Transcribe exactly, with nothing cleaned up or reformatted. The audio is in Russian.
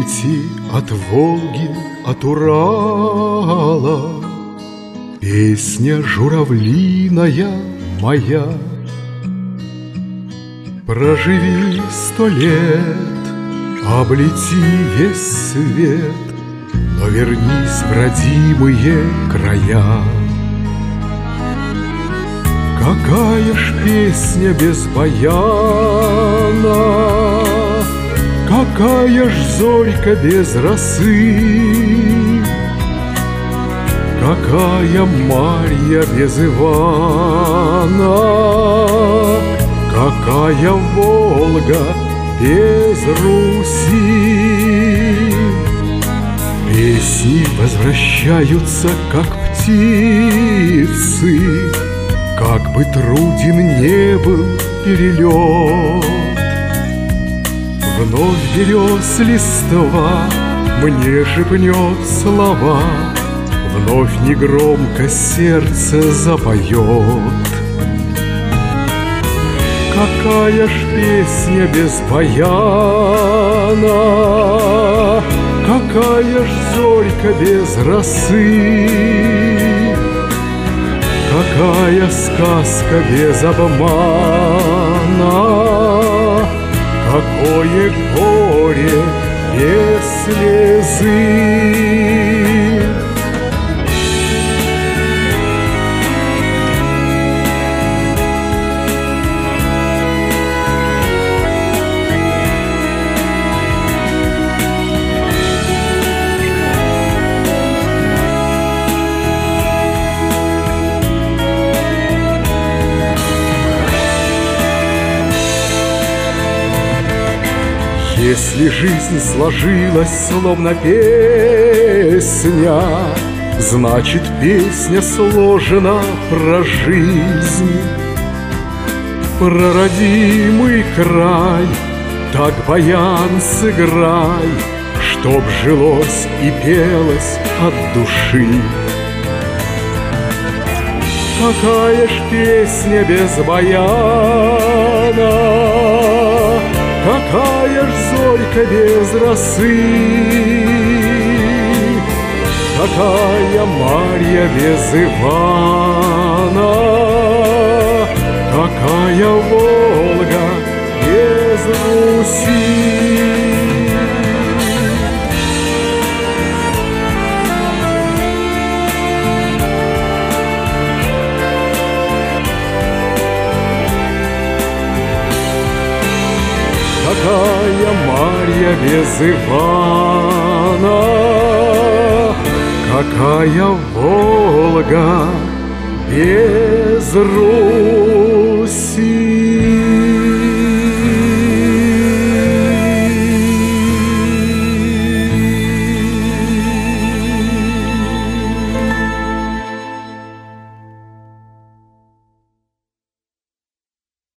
дети от Волги, от Урала, песня журавлиная моя. Проживи сто лет, облети весь свет, но вернись в родимые края. Какая ж песня без баяна, какая ж зорька без росы, какая Марья без Ивана, какая Волга без Руси. Песни возвращаются, как птицы, как бы труден не был перелет. Вновь берез листва мне шепнет слова, вновь негромко сердце запоет. Какая ж песня без баяна, какая ж зорька без росы, какая сказка без обмана, какое горе без слезы. Если жизнь сложилась словно песня, значит, песня сложена про жизнь. Про родимый край так баян сыграй, чтоб жилось и пелось от души. Какая ж песня без баяна, какая ж зорька без росы, какая Марья без Ивана, какая Волга без Руси. Какая Марья без Ивана, какая Волга без Руси.